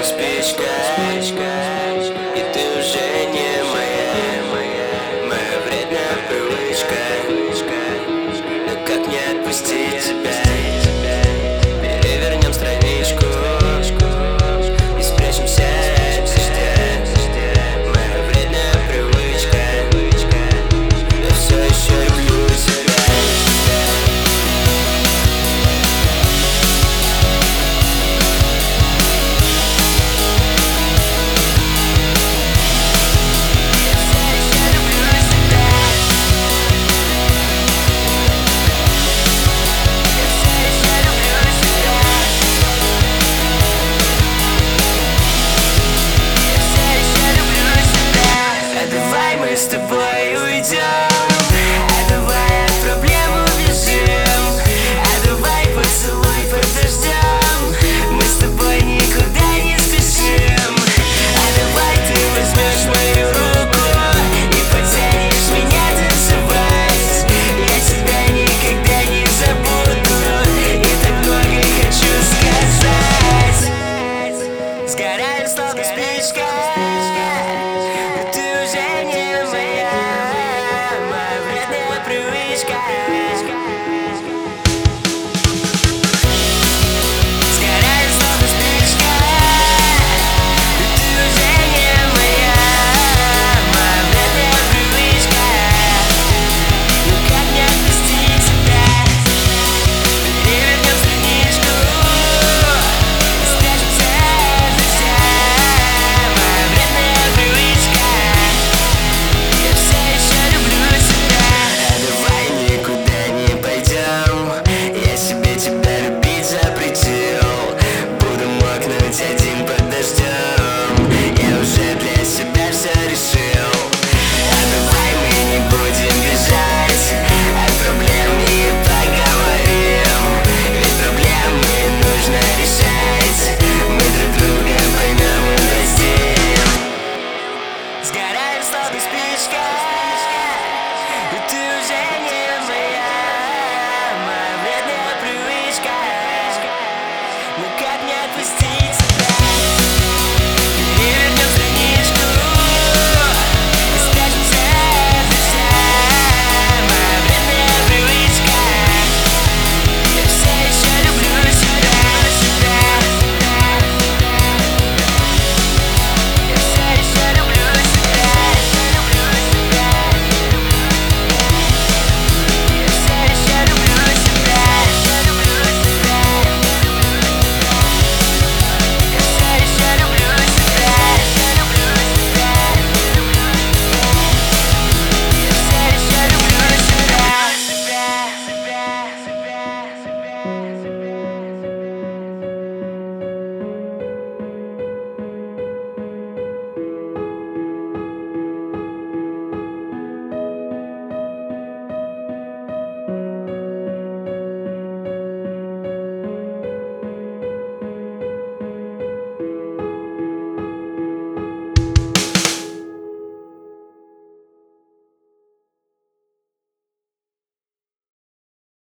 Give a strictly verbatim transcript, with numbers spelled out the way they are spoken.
спичка, и ты уже не моя, моя вредная привычка. Но как не отпустить тебя? Перевернем страничку и спрячемся от дождя. Моя вредная привычка, я все еще люблю тебя. Мы с тобой уйдем, а давай от проблем убежим, а давай поцелуй подождем. Мы с тобой никуда не спешим. А давай ты возьмешь мою руку и потянешь меня танцевать. Я тебя никогда не забуду, и так много хочу сказать. Сгораю словно спичка,